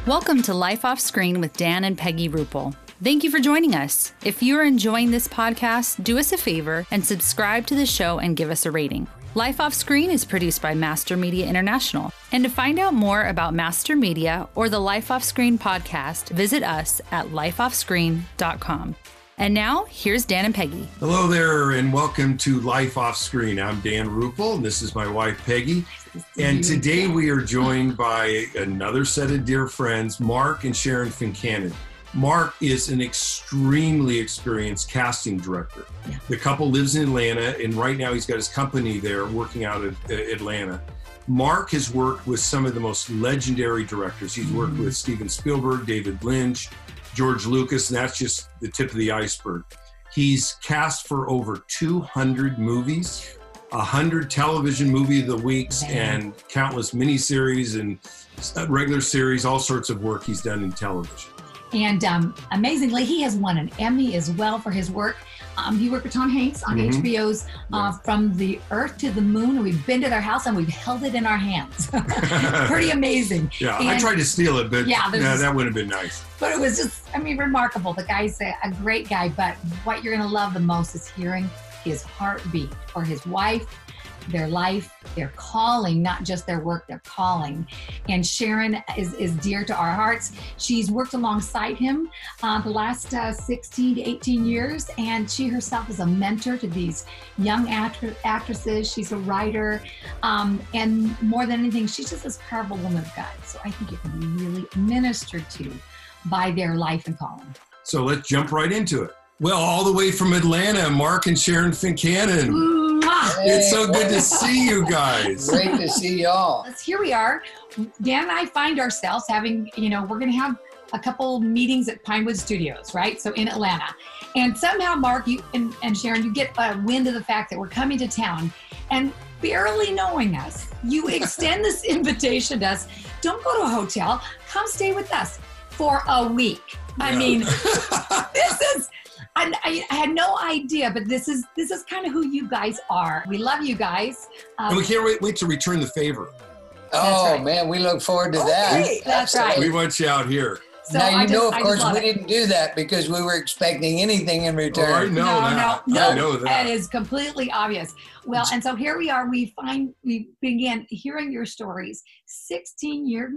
Welcome to Life Off Screen with Dan and Peggy Rupel. Thank you for joining us. If you are enjoying this podcast, do us a favor and subscribe to the show and give us a rating. Life Off Screen is produced by Master Media International. And to find out more about Master Media or the Life Off Screen podcast, visit us at lifeoffscreen.com. And now, here's Dan and Peggy. Hello there, and welcome to Life Off Screen. I'm Dan Rupel, and this is my wife, Peggy. And today we are joined by another set of dear friends, Mark and Sharon Fincannon. Mark is an extremely experienced casting director. Yeah. The couple lives in Atlanta, and right now he's got his company there working out of Atlanta. Mark has worked with some of the most legendary directors. He's worked with Steven Spielberg, David Lynch, George Lucas, and that's just the tip of the iceberg. He's cast for over 200 movies, 100 television movie of the weeks, and countless miniseries and regular series, all sorts of work he's done in television. And amazingly, he has won an Emmy as well for his work. He worked with Tom Hanks on HBO's From the Earth to the Moon. And we've been to their house and we've held it in our hands. Pretty amazing. Yeah, and I tried to steal it, but that would have been nice. But it was just, remarkable. The guy's a great guy, but what you're going to love the most is hearing his heartbeat for his wife, their life, their calling, not just their work, their calling. And Sharon is dear to our hearts. She's worked alongside him the last 16 to 18 years, and she herself is a mentor to these young actresses. She's a writer, and more than anything, she's just this powerful woman of God. So I think you can be really ministered to by their life and calling. So let's jump right into it. Well, all the way from Atlanta, Mark and Sharon Fincannon. Hey, it's so good to see you guys. Great to see y'all. Here we are. Dan and I find ourselves having, we're going to have a couple meetings at Pinewood Studios, right? So in Atlanta. And somehow, Mark, you and Sharon, you get a wind of the fact that we're coming to town. And barely knowing us, you extend this invitation to us. Don't go to a hotel. Come stay with us for a week. This is... I had no idea, but this is kind of who you guys are. We love you guys. And we can't wait to return the favor. Oh, right. Man, we look forward to that. That's right. We want you out here. So now, of course, we didn't do that because we were expecting anything in return. Oh, I know that. No, I know that. That is completely obvious. Well, and so here we are. We began hearing your stories, 16 years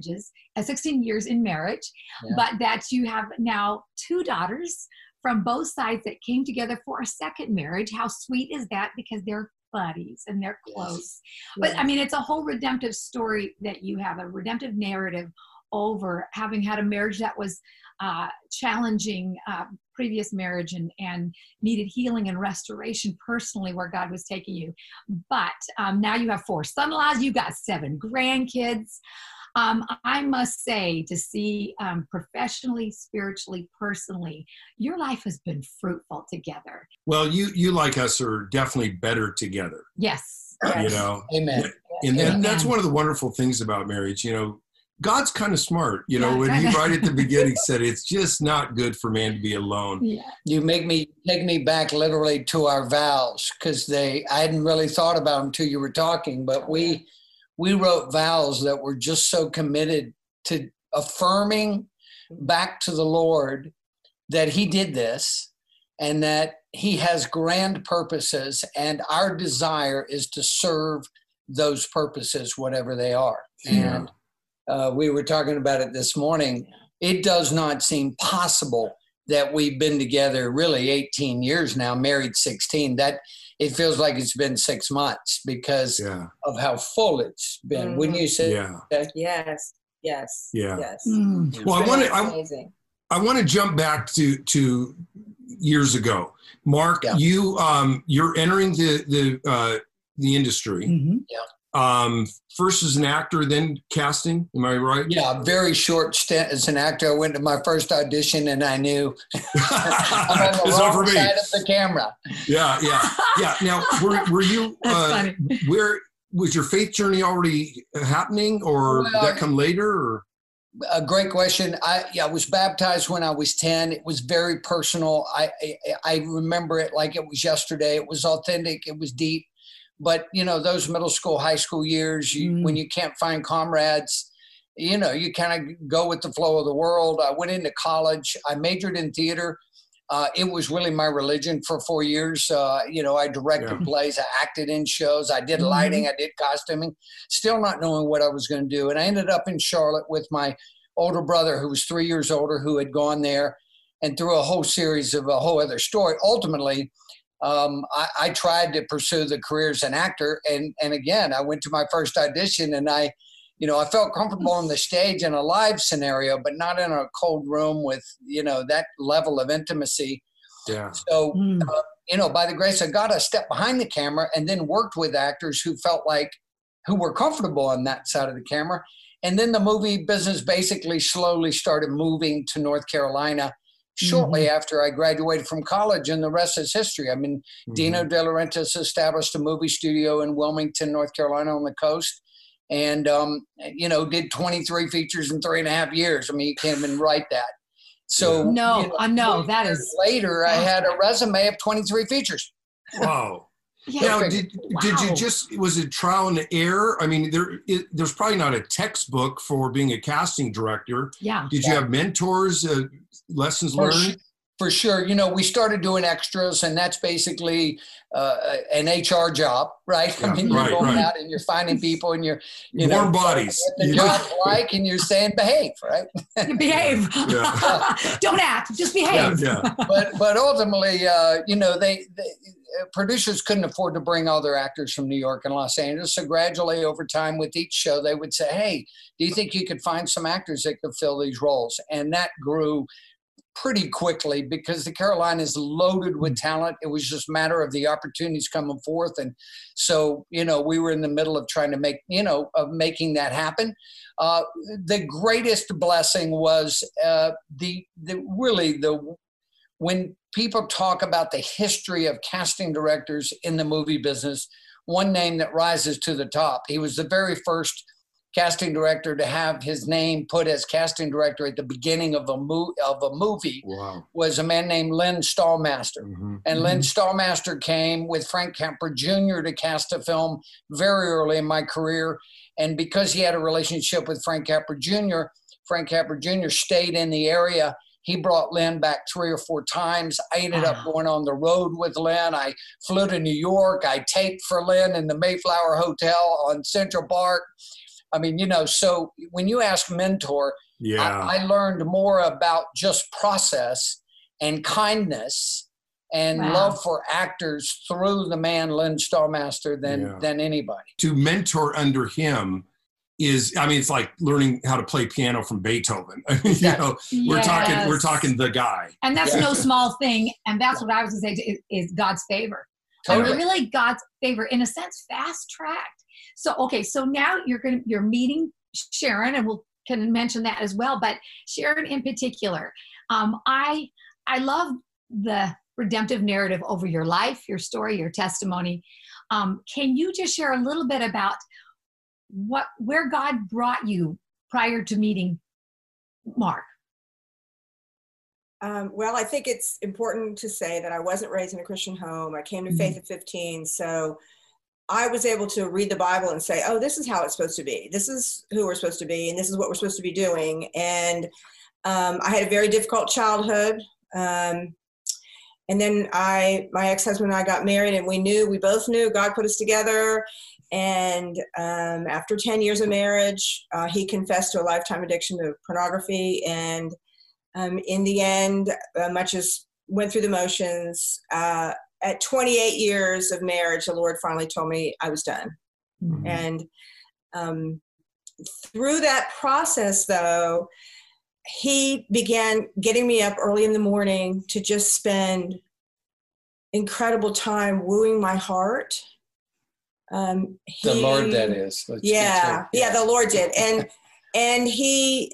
in marriage, but that you have now 2 daughters from both sides that came together for a second marriage. How sweet is that? Because they're buddies and they're close. Yes. But it's a whole redemptive story that you have, a redemptive narrative over having had a marriage that was challenging, previous marriage and needed healing and restoration personally where God was taking you. But now you have 4 son-in-laws, you got 7 grandkids. I must say, to see professionally, spiritually, personally, your life has been fruitful together. Well, you like us are definitely better together. Yes. Amen. And that's one of the wonderful things about marriage. God's kind of smart. When he right at the beginning said, it's just not good for man to be alone. Yeah. You take me back literally to our vows, because I hadn't really thought about them until you were talking, but we wrote vows that were just so committed to affirming back to the Lord that he did this and that he has grand purposes, and our desire is to serve those purposes, whatever they are. Yeah. And we were talking about it this morning. It does not seem possible that we've been together really 18 years now, married 16. That it feels like it's been 6 months because of how full it's been. Wouldn't you say? Yeah. That? Yes. Yeah. Yes. Well, I want to jump back to years ago. Mark, you're entering the industry. Mm-hmm. Yeah. First as an actor, then casting. Am I right? Yeah, very short stint as an actor. I went to my first audition and I knew I'm on the wrong side of the camera. Yeah. Now, were you? That's funny. Where was your faith journey already happening, or did that come later? Or? A great question. I was baptized when I was 10. It was very personal. I remember it like it was yesterday. It was authentic. It was deep. But, those middle school, high school years, when you can't find comrades, you kind of go with the flow of the world. I went into college. I majored in theater. It was really my religion for 4 years. I directed plays, I acted in shows, I did lighting, I did costuming, still not knowing what I was going to do. And I ended up in Charlotte with my older brother, who was 3 years older, who had gone there. And through a whole series of a whole other story, ultimately, I tried to pursue the career as an actor. And again, I went to my first audition, and I felt comfortable on the stage in a live scenario, but not in a cold room with, that level of intimacy. Yeah. So, by the grace of God, I stepped behind the camera and then worked with actors who were comfortable on that side of the camera. And then the movie business basically slowly started moving to North Carolina shortly after I graduated from college, and the rest is history. I mean, Dino De Laurentiis established a movie studio in Wilmington, North Carolina on the coast. And, did 23 features in 3.5 years. I mean, you can't even write that. So that is later, I had a resume of 23 features. Wow. Now, was it trial and error? I mean, there's probably not a textbook for being a casting director. Yeah. Did you have mentors, lessons learned? For sure. We started doing extras, and that's basically an HR job, right? Yeah, I mean, you're going out and you're finding people, and you're, warm bodies. The job and you're saying behave, right? Behave. Don't act, just behave. Yeah. But ultimately, they producers couldn't afford to bring all their actors from New York and Los Angeles. So gradually over time with each show, they would say, hey, do you think you could find some actors that could fill these roles? And that grew pretty quickly because the Carolina is loaded with talent. It was just a matter of the opportunities coming forth. And so, we were in the middle of trying to making that happen. The greatest blessing was when people talk about the history of casting directors in the movie business, one name that rises to the top. He was the very first casting director to have his name put as casting director at the beginning of a movie. Wow. Was a man named Len Stallmaster. And Len Stallmaster came with Frank Capra Jr. to cast a film very early in my career. And because he had a relationship with Frank Capra Jr. Stayed in the area. He brought Len back 3 or 4 times. I ended up going on the road with Len. I flew to New York. I taped for Len in the Mayflower Hotel on Central Park. I mean, so when you ask mentor, I learned more about just process and kindness and love for actors through the man Len Stallmaster than anybody. To mentor under him it's like learning how to play piano from Beethoven. I mean, we're talking the guy. And that's no small thing. And that's what I was going to say is God's favor. Totally. I mean, really God's favor, in a sense, fast-tracked. So now you're meeting Sharon, and we'll can mention that as well. But Sharon in particular, I love the redemptive narrative over your life, your story, your testimony. Can you just share a little bit about where God brought you prior to meeting Mark? Well, I think it's important to say that I wasn't raised in a Christian home. I came to faith at 15. So I was able to read the Bible and say, oh, this is how it's supposed to be. This is who we're supposed to be, and this is what we're supposed to be doing. And I had a very difficult childhood. And then my ex-husband and I got married, and we both knew God put us together. And after 10 years of marriage, he confessed to a lifetime addiction to pornography. And in the end, much as went through the motions, at 28 years of marriage, the Lord finally told me I was done. And through that process, though, he began getting me up early in the morning to just spend incredible time wooing my heart. The Lord, that is. Yeah, the Lord did. And he,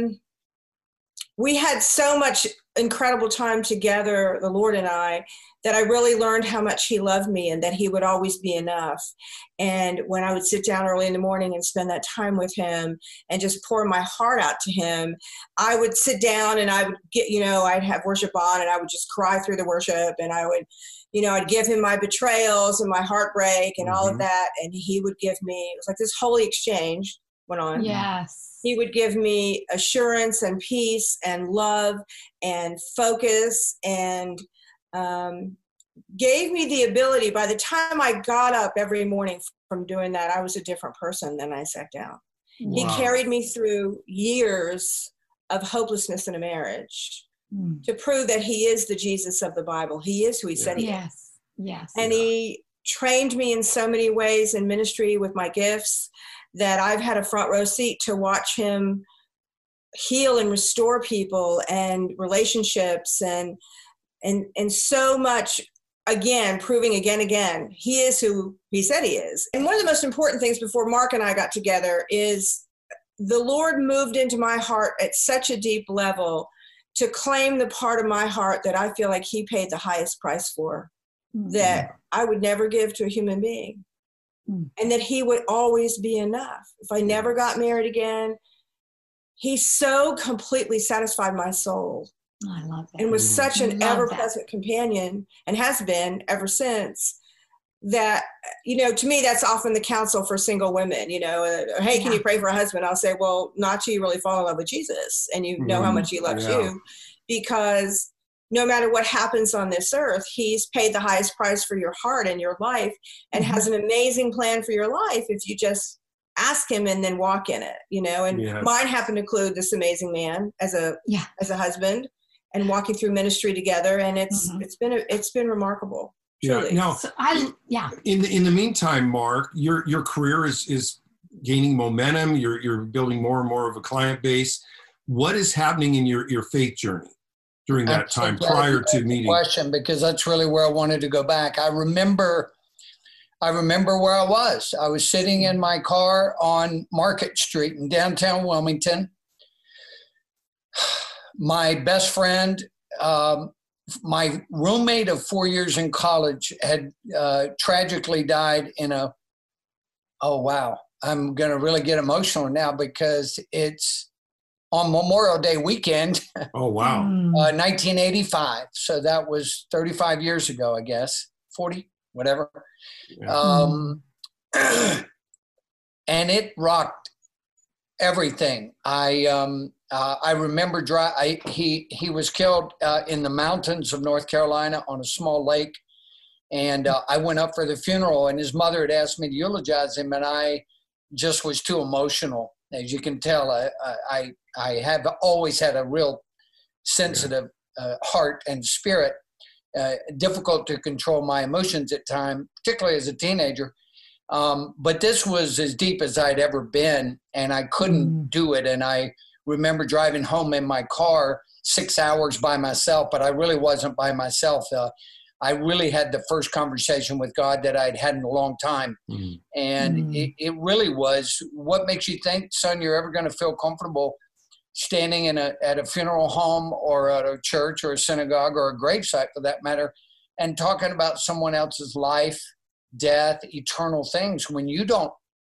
we had so much incredible time together, the Lord and I, that I really learned how much he loved me and that he would always be enough. And when I would sit down early in the morning and spend that time with him and just pour my heart out to him, I would sit down and I would get, I'd have worship on and I would just cry through the worship, and I would, I'd give him my betrayals and my heartbreak and all of that. And he would give me, it was like this holy exchange went on. Yes. He would give me assurance and peace and love and focus, and gave me the ability. By the time I got up every morning from doing that, I was a different person than I sat down. Wow. He carried me through years of hopelessness in a marriage to prove that he is the Jesus of the Bible. He is who he said he is. Yes. And he trained me in so many ways in ministry with my gifts that I've had a front row seat to watch him heal and restore people and relationships and so much, again, proving again, he is who he said he is. And one of the most important things before Mark and I got together is the Lord moved into my heart at such a deep level to claim the part of my heart that I feel like he paid the highest price for, that I would never give to a human being, and that he would always be enough. If I never got married again, he so completely satisfied my soul. I love that. And was such an ever-present companion, and has been ever since, that, to me, that's often the counsel for single women, hey, can you pray for a husband? I'll say, well, not till you really fall in love with Jesus and you know how much he loves you, because no matter what happens on this earth, he's paid the highest price for your heart and your life, and has an amazing plan for your life if you just ask him and then walk in it, and mine happened to include this amazing man as a husband, and walking through ministry together. And it's been remarkable. Truly. Now, in the meantime, Mark, your career is gaining momentum. You're building more and more of a client base. What is happening in your faith journey during that time prior to meeting? Question, because that's really where I wanted to go back. I remember where I was. I was sitting in my car on Market Street in downtown Wilmington. My best friend, my roommate of 4 years in college, had tragically died in I'm going to really get emotional now because it's on Memorial Day weekend. Oh, wow. 1985. So that was 35 years ago, I guess, 40, whatever. Yeah. And it rocked everything. I remember he was killed in the mountains of North Carolina on a small lake. And I went up for the funeral, and his mother had asked me to eulogize him, and I just was too emotional. As you can tell, I have always had a real sensitive heart and spirit, difficult to control my emotions at times, particularly as a teenager. But this was as deep as I'd ever been, and I couldn't do it. And I remember driving home in my car 6 hours by myself, but I really wasn't by myself. I really had the first conversation with God that I'd had in a long time. And it really was, what makes you think, son, you're ever going to feel comfortable standing at a funeral home or at a church or a synagogue or a gravesite for that matter, and talking about someone else's life, death, eternal things, when you don't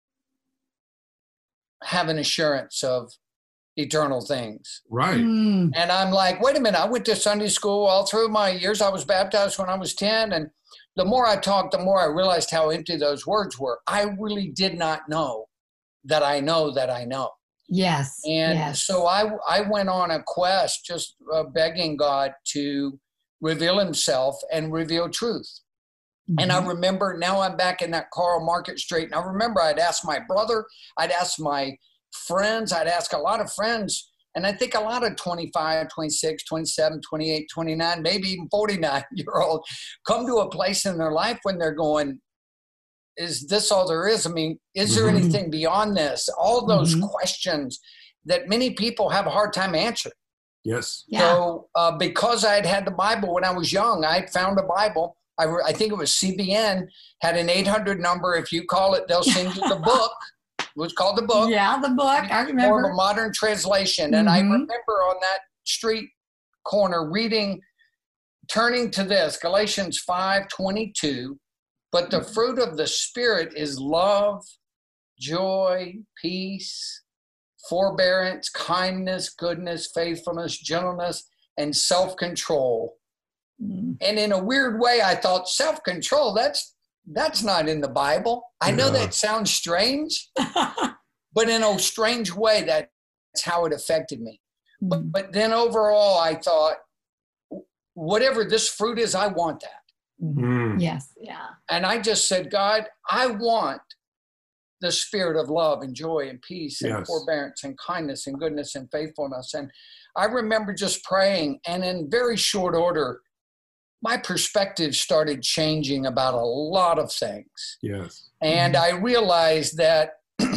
have an assurance of eternal things. Right. And I'm like, wait a minute, I went to Sunday school all through my years. I was baptized when I was 10. And the more I talked, the more I realized how empty those words were. I really did not know that I know that I know. Yes. And so I went on a quest, just begging God to reveal himself and reveal truth. And I remember, now I'm back in that car on Market Street, and I remember I'd ask my brother, I'd ask my friends, I'd ask a lot of friends, and I think a lot of 25, 26, 27, 28, 29, maybe even 49-year-old come to a place in their life when they're going, is this all there is? I mean, is there anything beyond this? All those questions that many people have a hard time answering. Yes. Yeah. So because I had the Bible when I was young, I found a Bible. I think it was CBN, had an 800 number. If you call it, they'll send you the book. It was called The Book. Yeah, The Book. I remember. More of a modern translation. And I remember on that street corner reading, turning to this, Galatians 5:22, but the fruit of the Spirit is love, joy, peace, forbearance, kindness, goodness, faithfulness, gentleness, and self-control. And in a weird way, I thought, self-control, that's not in the Bible. I know that sounds strange, But in a strange way, that's how it affected me. Mm. But then overall, I thought, whatever this fruit is, I want that. Mm. Yes. Yeah. And I just said, God, I want the spirit of love and joy and peace and Yes. forbearance and kindness and goodness and faithfulness. And I remember just praying, and in very short order, my perspective started changing about a lot of things. Yes. And I realized that,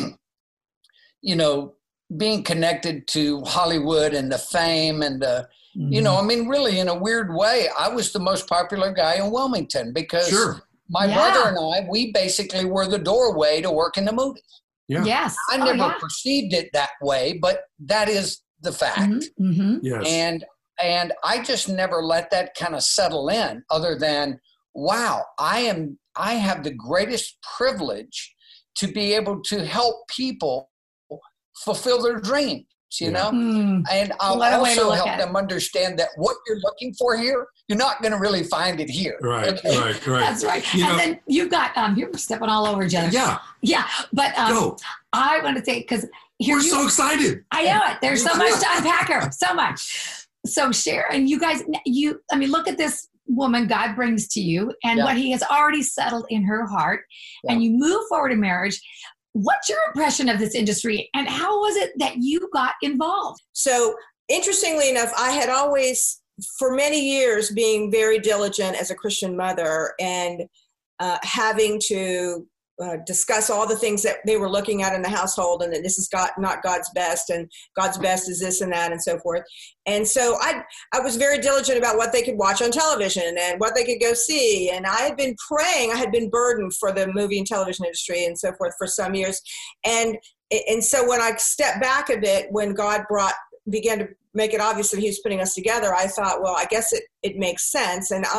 you know, being connected to Hollywood and the fame and the, you know, I mean, really in a weird way, I was the most popular guy in Wilmington because Sure. my brother and I, we basically were the doorway to work in the movies. Yeah. Yes. I never perceived it that way, but that is the fact. Mm-hmm. Mm-hmm. Yes. And I just never let that kind of settle in, other than, wow, I have the greatest privilege to be able to help people fulfill their dreams, you know? And I'll also help them understand that what you're looking for here, you're not going to really find it here. Right, Okay? right. That's right. Then you've got, you're stepping all over each other. Yeah. Yeah. But Go. I want to say, because We're so excited. I know it. There's so much to unpack here. So much. So Sharon, you guys, look at this woman God brings to you and what he has already settled in her heart, and you move forward in marriage. What's your impression of this industry, and how was it that you got involved? So interestingly enough, I had always, for many years, being very diligent as a Christian mother and having to discuss all the things that they were looking at in the household, and that this is not God's best, and God's best is this and that and so forth. And so I was very diligent about what they could watch on television and what they could go see. And I had been praying, I had been burdened for the movie and television industry and so forth for some years. And so when I stepped back a bit, when God began to make it obvious that he was putting us together, I thought, well, I guess it makes sense. And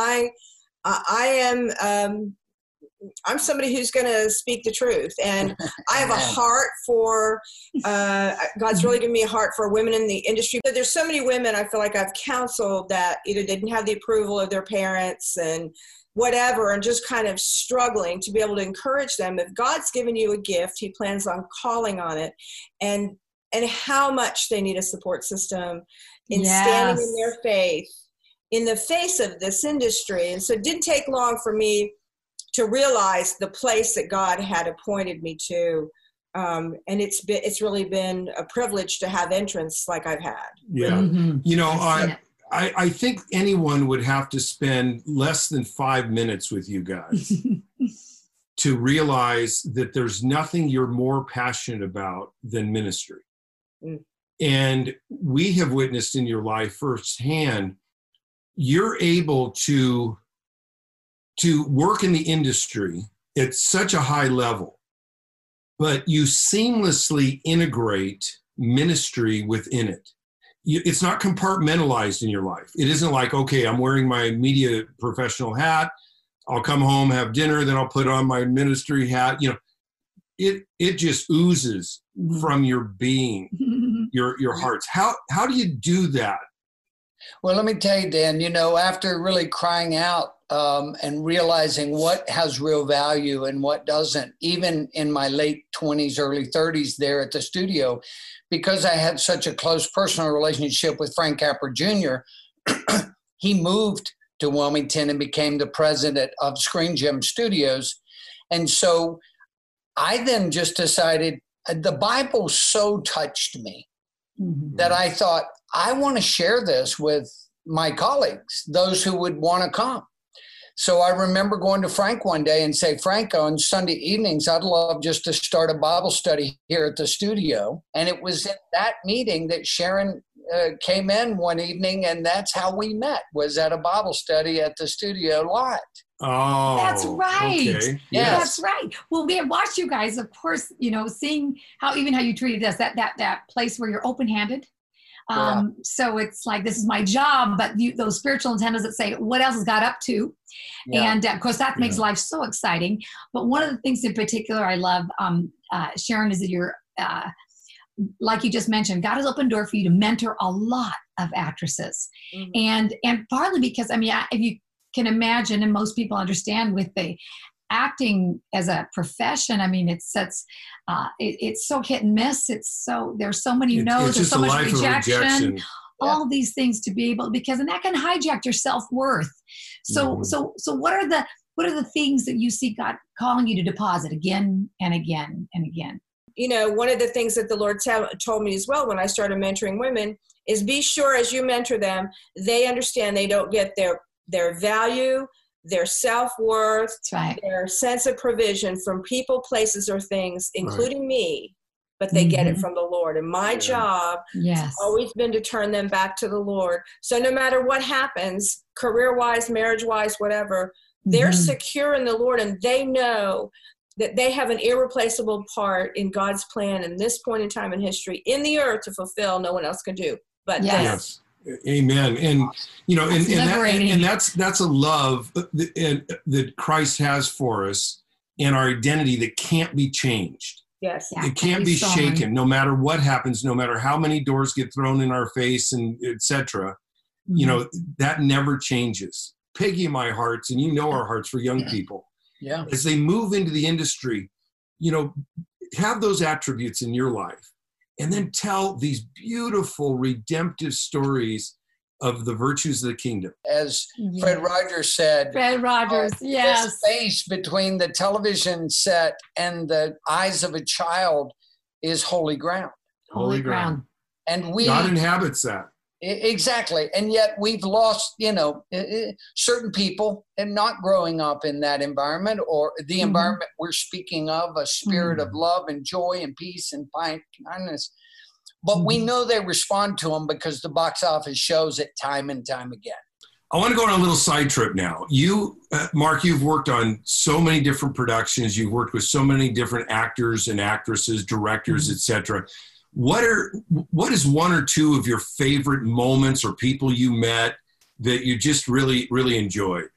I'm somebody who's going to speak the truth, and I have a heart for, God's really given me a heart for women in the industry. But there's so many women I feel like I've counseled that either didn't have the approval of their parents and whatever, and just kind of struggling to be able to encourage them. If God's given you a gift, he plans on calling on it, and how much they need a support system in standing in their faith in the face of this industry. And so it didn't take long for me to realize the place that God had appointed me to. And it's really been a privilege to have entrance like I've had. Yeah. Mm-hmm. You know, I think anyone would have to spend less than 5 minutes with you guys to realize that there's nothing you're more passionate about than ministry. Mm. And we have witnessed in your life firsthand, you're able to work in the industry at such a high level, but you seamlessly integrate ministry within it. It's not compartmentalized in your life. It isn't like, okay, I'm wearing my media professional hat, I'll come home, have dinner, then I'll put on my ministry hat. You know, it just oozes from your being, your hearts. How do you do that? Well, let me tell you, Dan, you know, after really crying out and realizing what has real value and what doesn't, even in my late 20s, early 30s there at the studio, because I had such a close personal relationship with Frank Capra Jr., he moved to Wilmington and became the president of Screen Gem Studios. And so I then just decided the Bible so touched me that I thought, I want to share this with my colleagues, those who would want to come. So I remember going to Frank one day and say, Frank, on Sunday evenings, I'd love just to start a Bible study here at the studio. And it was in that meeting that Sharon came in one evening, and that's how we met, was at a Bible study at the studio lot. Oh, that's right. Okay. Yes. That's right. Well, we have watched you guys, of course, you know, seeing how you treated us, that place where you're open-handed. So it's like, this is my job, but those spiritual antennas that say, what else has God up to? Yeah. And of course that makes life so exciting. But one of the things in particular I love, Sharon, is that you're, like you just mentioned, God has opened door for you to mentor a lot of actresses. And partly because, I mean, if you can imagine, and most people understand with the acting as a profession, I mean, it's so hit and miss. There's so many no's, there's so much rejection. All these things to be able, and that can hijack your self-worth. So what are the things that you see God calling you to deposit again and again and again? One of the things that the Lord told me as well when I started mentoring women is be sure as you mentor them, they understand they don't get their value, their self-worth, their sense of provision from people, places, or things, including me, but they get it from the Lord. And my job has always been to turn them back to the Lord. So no matter what happens, career-wise, marriage-wise, whatever, they're secure in the Lord, and they know that they have an irreplaceable part in God's plan in this point in time in history in the earth to fulfill. No one else can do but yes. Amen. And that's a love that Christ has for us, and our identity that can't be changed. Yes. It can't be shaken no matter what happens, no matter how many doors get thrown in our face and etc. That never changes. Peggy, my hearts, and our hearts for young people. Yeah. As they move into the industry, have those attributes in your life, and then tell these beautiful redemptive stories of the virtues of the kingdom. As Fred Rogers said, yes. The space between the television set and the eyes of a child is holy ground. Holy ground. And God inhabits that. Exactly. And yet we've lost, certain people and not growing up in that environment or the environment we're speaking of, a spirit of love and joy and peace and kindness. But we know they respond to them because the box office shows it time and time again. I want to go on a little side trip now. You, Mark, you've worked on so many different productions. You've worked with so many different actors and actresses, directors, etc. What is one or two of your favorite moments or people you met that you just really, really enjoyed?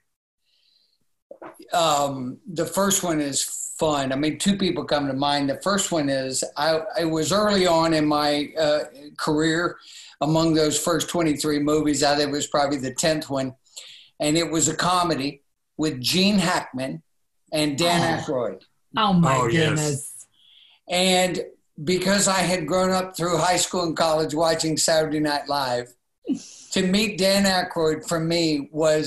The first one is fun. I mean, two people come to mind. The first one is I was early on in my career. Among those first 23 movies, I think it was probably the 10th one. And it was a comedy with Gene Hackman and Dan Aykroyd. Oh, my goodness. And because I had grown up through high school and college watching Saturday Night Live, to meet Dan Aykroyd for me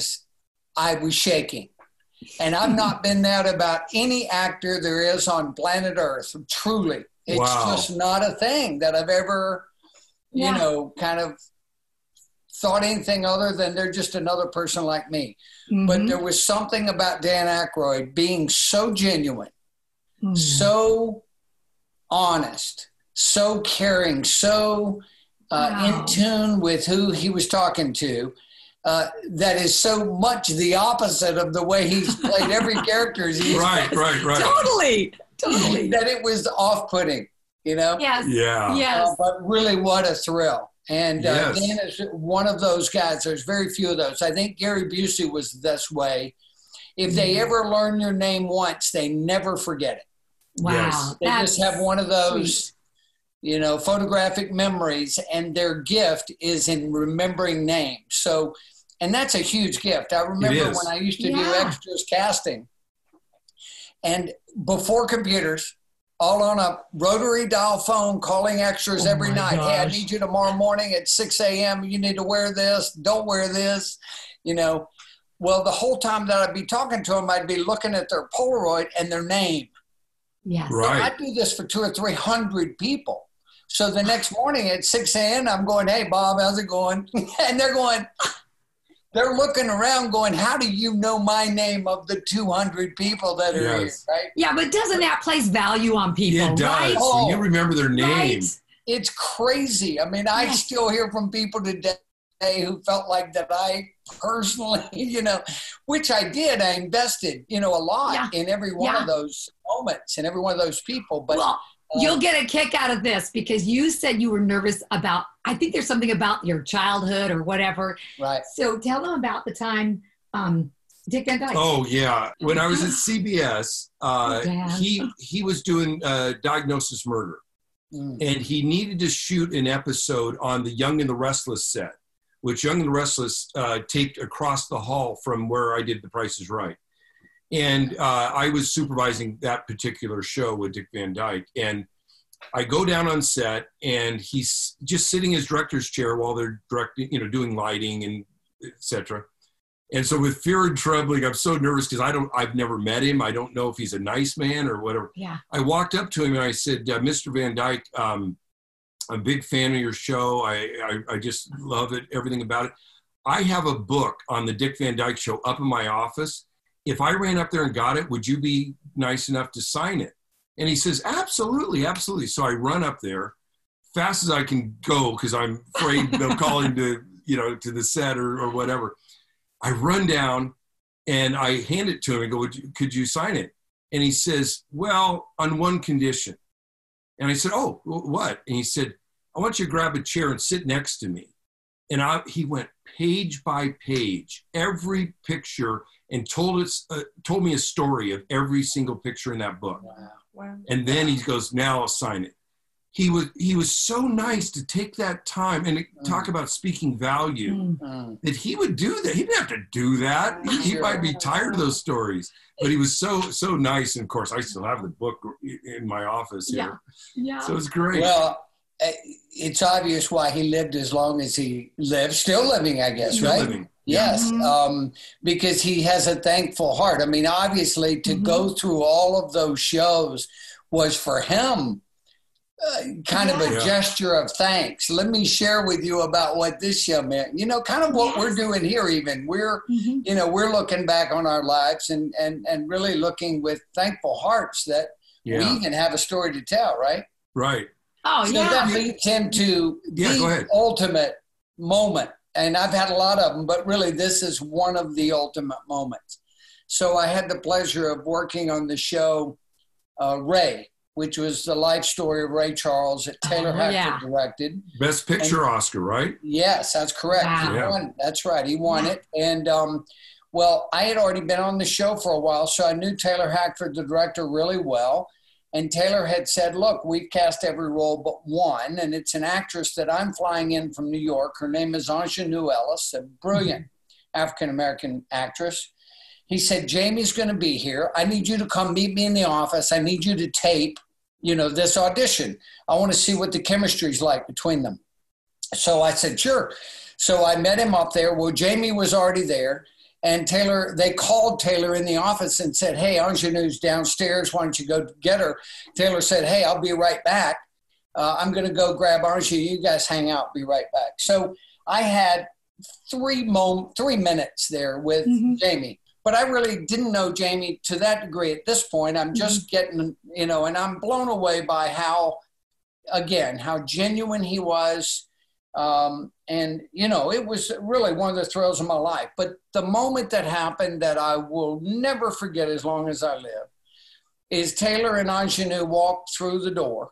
I was shaking. And I've not been that about any actor there is on planet Earth, truly. It's just not a thing that I've ever, kind of thought anything other than they're just another person like me. But there was something about Dan Aykroyd being so genuine, so honest, so caring, so in tune with who he was talking to, that is so much the opposite of the way he's played every character. Right. Totally. That it was off-putting, Yes. Yeah. Yes. But really, what a thrill. And Dan is one of those guys. There's very few of those. I think Gary Busey was this way. If they ever learn your name once, they never forget it. Wow. Yes. They just have one of those, photographic memories, and their gift is in remembering names. So, and that's a huge gift. I remember when I used to do extras casting, and before computers, all on a rotary dial phone, calling extras every night. Gosh. Hey, I need you tomorrow morning at 6 a.m. You need to wear this. Don't wear this. Well, the whole time that I'd be talking to them, I'd be looking at their Polaroid and their name. Yes. Right. So I do this for 200 or 300 people. So the next morning at 6 a.m., I'm going, hey, Bob, how's it going? And they're looking around going, how do you know my name of the 200 people that are here, right? Yeah, but doesn't that place value on people, it does. right? When you remember their name. Right. It's crazy. I mean, I still hear from people today who felt like that I personally, which I did. I invested, a lot in every one of those moments and every one of those people. But you'll get a kick out of this because you said you were nervous about, I think there's something about your childhood or whatever. Right. So tell them about the time Dick Van Dyke. Oh, yeah. When I was at CBS, he was doing Diagnosis Murder. And he needed to shoot an episode on the Young and the Restless set, which Young and the Restless taped across the hall from where I did The Price is Right. And I was supervising that particular show with Dick Van Dyke. And I go down on set, and he's just sitting in his director's chair while they're directing, doing lighting and et cetera. And so with fear and trembling, I'm so nervous because I've never met him. I don't know if he's a nice man or whatever. Yeah. I walked up to him and I said, Mr. Van Dyke, I'm a big fan of your show. I just love it, everything about it. I have a book on the Dick Van Dyke Show up in my office. If I ran up there and got it, would you be nice enough to sign it? And he says, absolutely, absolutely. So I run up there fast as I can go because I'm afraid they'll call him to the set or whatever. I run down and I hand it to him and go, could you sign it? And he says, well, on one condition. And I said, oh, what? And he said, I want you to grab a chair and sit next to me. And he went page by page, every picture, and told me a story of every single picture in that book. Wow. And then he goes, now I'll sign it. He was so nice to take that time and talk about speaking value that he would do that. He didn't have to do that. He might be tired of those stories, but he was so nice. And of course, I still have the book in my office here. Yeah. So it's great. Well, it's obvious why he lived as long as he lived. Still living, I guess, Still right? living. Yes, because he has a thankful heart. I mean, obviously, to go through all of those shows was for him kind of a gesture of thanks. Let me share with you about what this show meant. Kind of what we're doing here. Even we're looking back on our lives and really looking with thankful hearts that we even have a story to tell. Right. Right. Oh, so yeah. that leads him to the ultimate moment. And I've had a lot of them, but really this is one of the ultimate moments. So I had the pleasure of working on the show Ray, which was the life story of Ray Charles that Taylor Hackford directed. Best Picture Oscar, right? Yes, that's correct. Wow. He won. That's right. He won it. And well, I had already been on the show for a while, so I knew Taylor Hackford, the director, really well. And Taylor had said, look, we've cast every role but one, and it's an actress that I'm flying in from New York. Her name is Aunjanue Ellis, a brilliant African-American actress. He said, Jamie's going to be here. I need you to come meet me in the office. I need you to tape, this audition. I want to see what the chemistry's like between them. So I said, sure. So I met him up there. Well, Jamie was already there. And they called Taylor in the office and said, hey, Aunjanue's downstairs. Why don't you go get her? Taylor said, hey, I'll be right back. I'm going to go grab Aunjanue. You guys hang out. Be right back. So I had 3 minutes there with Jamie. But I really didn't know Jamie to that degree at this point. I'm just getting, and I'm blown away by how genuine he was. And, it was really one of the thrills of my life. But the moment that happened that I will never forget as long as I live is Taylor and Aunjanue walked through the door.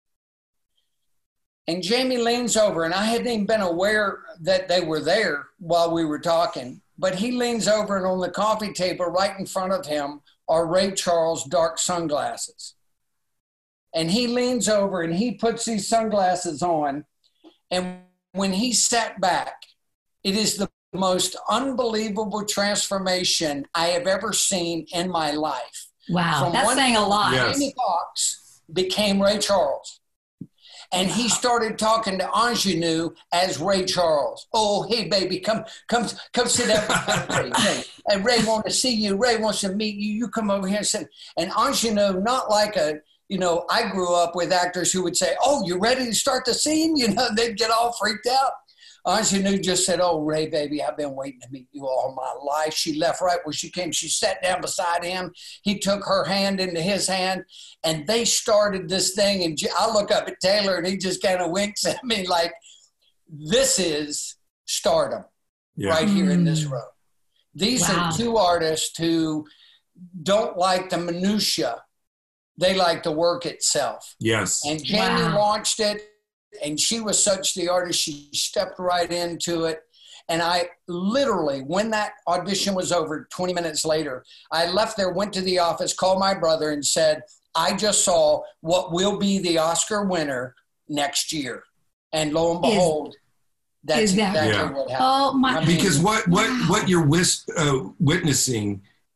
And Jamie leans over, and I hadn't even been aware that they were there while we were talking. But he leans over, and on the coffee table right in front of him are Ray Charles dark sunglasses. And he leans over, and he puts these sunglasses on. And when he sat back, it is the most unbelievable transformation I have ever seen in my life. Wow, that's saying a lot. Yes. Jamie Foxx became Ray Charles. And he started talking to Aunjanue as Ray Charles. Oh, hey, baby, come sit down. Ray. And Ray wants to see you. Ray wants to meet you. You come over here and sit. And Aunjanue, not like I grew up with actors who would say, oh, you ready to start the scene? They'd get all freaked out. Aunjanue just said, oh, Ray, baby, I've been waiting to meet you all my life. She left right where she came. She sat down beside him. He took her hand into his hand, and they started this thing. And I look up at Taylor, and he just kind of winks at me like, this is stardom right here in this room. These are two artists who don't like the minutia. They like the work itself. Yes. And Jamie launched it, and she was such the artist, she stepped right into it. And I literally, when that audition was over, 20 minutes later, I left there, went to the office, called my brother and said, I just saw what will be the Oscar winner next year. And lo and behold, that's exactly what happened. Oh my! Because what you're witnessing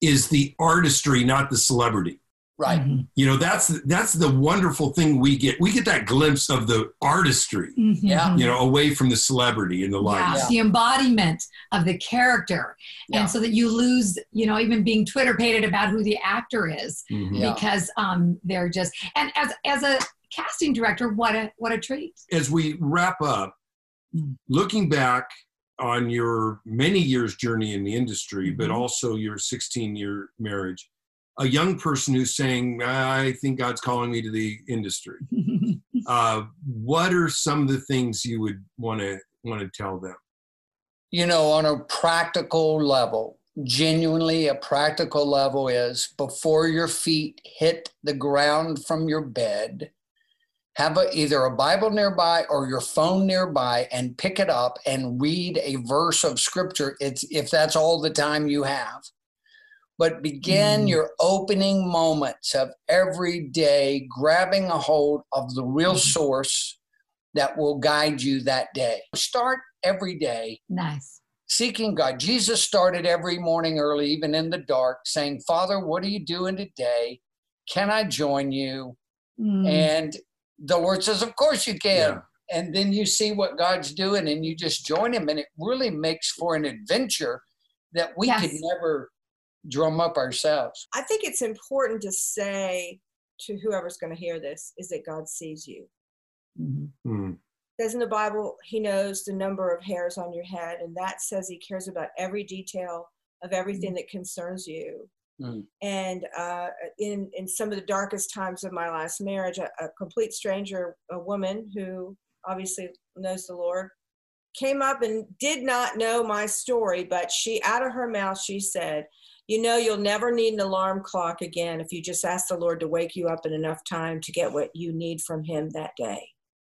is the artistry, not the celebrity. Right. Mm-hmm. You know, that's the wonderful thing we get. We get that glimpse of the artistry, Mm-hmm. Yeah. you know, away from the celebrity and the light. Yeah, Yeah. the embodiment of the character. Yeah. And so that you lose, you know, even being Twitter-pated about who the actor is, Mhm. Yeah. because they're just, and as a casting director, what a treat. As we wrap up, looking back on your many years journey in the industry, but also your 16-year marriage, a young person who's saying, I think God's calling me to the industry. What are some of the things you would want to tell them? You know, on a practical level, genuinely a practical level is before your feet hit the ground from your bed, have either a Bible nearby or your phone nearby and pick it up and read a verse of scripture if that's all the time you have. But begin your opening moments of every day grabbing a hold of the real source that will guide you that day. Start every day Nice. seeking God. Jesus started every morning early, even in the dark, saying, Father, what are you doing today? Can I join you? And the Lord says, of course you can. Yeah. And then you see what God's doing and you just join him. And it really makes for an adventure that we could never drum up ourselves. I think it's important to say to whoever's going to hear this is that God sees you. Mm. It says in the Bible, he knows the number of hairs on your head, and that says he cares about every detail of everything that concerns you. And in some of the darkest times of my last marriage, a complete stranger, a woman who obviously knows the Lord, came up and did not know my story, but she, out of her mouth, she said, you know, you'll never need an alarm clock again if you just ask the Lord to wake you up in enough time to get what you need from him that day.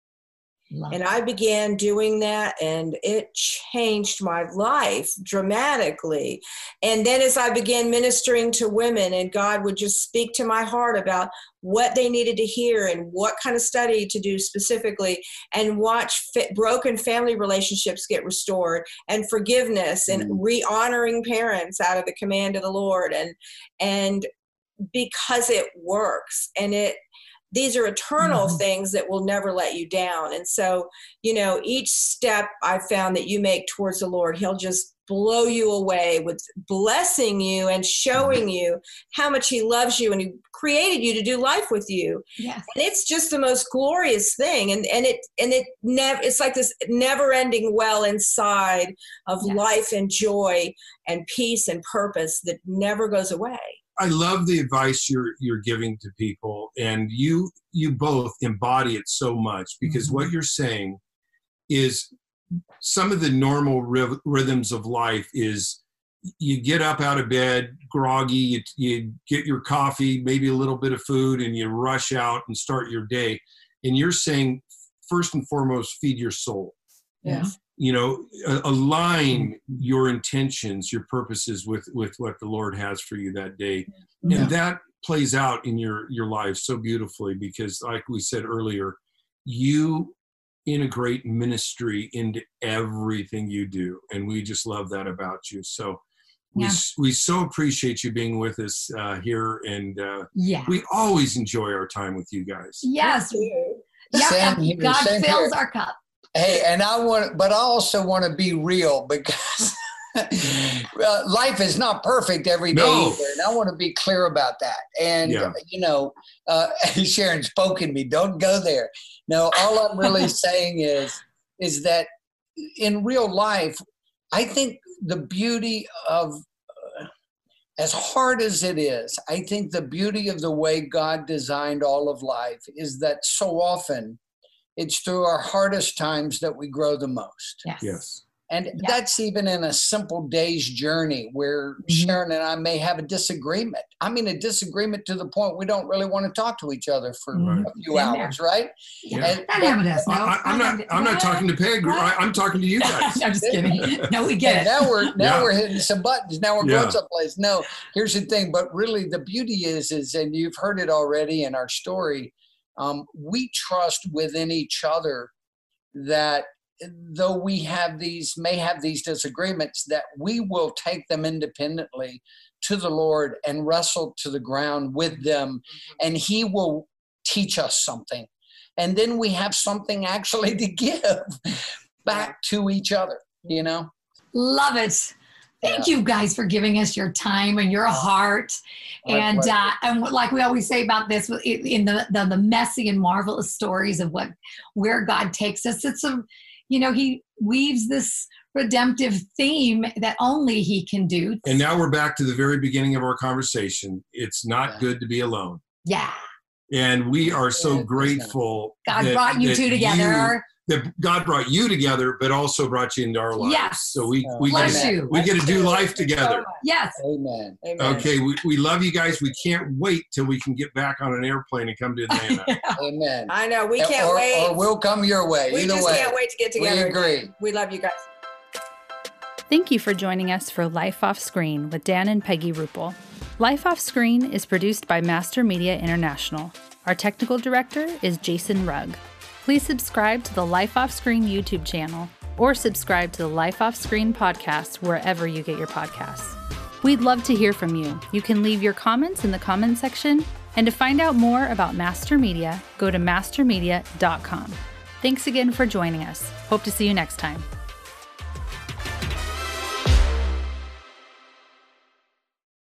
And I began doing that, and it changed my life dramatically. And then as I began ministering to women, and God would just speak to my heart about what they needed to hear and what kind of study to do specifically, and watch broken family relationships get restored, and forgiveness, and re-honoring parents out of the command of the Lord. And because it works, and these are eternal things that will never let you down. And so, you know, each step I found that you make towards the Lord, he'll just blow you away with blessing you and showing you how much he loves you and he created you to do life with you. Yes. And it's just the most glorious thing. And it's like this never ending well inside of life and joy and peace and purpose that never goes away. I love the advice you're giving to people, and you both embody it so much, because what you're saying is some of the normal rhythms of life is you get up out of bed groggy, you get your coffee, maybe a little bit of food, and you rush out and start your day. And you're saying, first and foremost, feed your soul. Yes. You know, align your intentions, your purposes with what the Lord has for you that day. Yeah. And that plays out in your life so beautifully, because like we said earlier, you integrate ministry into everything you do. And we just love that about you. So we so appreciate you being with us here. And we always enjoy our time with you guys. Yes. Same God here. fills our cup. Hey, and I also want to be real, because life is not perfect every day either, and I want to be clear about that. And you know, Sharon's poking me. Don't go there. No, all I'm really saying is that in real life, I think the beauty of as hard as it is, I think the beauty of the way God designed all of life is that so often it's through our hardest times that we grow the most. Yes. And that's even in a simple day's journey where Sharon and I may have a disagreement. I mean, a disagreement to the point we don't really want to talk to each other for a few hours, right? Yeah. I'm not talking to Peg. I'm talking to you guys. I'm just kidding. No, we get it. Now we're hitting some buttons. Now we're going someplace. No, here's the thing. But really, the beauty is, and you've heard it already in our story, we trust within each other that though we may have these disagreements, that we will take them independently to the Lord and wrestle to the ground with them, and He will teach us something. And then we have something actually to give back to each other, you know? Love it. Thank you guys for giving us your time and your heart. And like we always say about this, in the messy and marvelous stories of where God takes us, it's He weaves this redemptive theme that only He can do. And now we're back to the very beginning of our conversation. It's not good to be alone. Yeah. And we are so grateful God brought you two together. That God brought you together, but also brought you into our lives. Yes. So we get to do life together. Yes. Amen. Okay, we love you guys. We can't wait till we can get back on an airplane and come to Atlanta. Amen. I know. We can't wait. Or we'll come your way. We just can't wait to get together. We agree. We love you guys. Thank you for joining us for Life Off Screen with Dan and Peggy Ruppel. Life Off Screen is produced by Master Media International. Our technical director is Jason Rugg. Please subscribe to the Life Off Screen YouTube channel or subscribe to the Life Off Screen podcast wherever you get your podcasts. We'd love to hear from you. You can leave your comments in the comment section, and to find out more about Master Media, go to mastermedia.com. Thanks again for joining us. Hope to see you next time.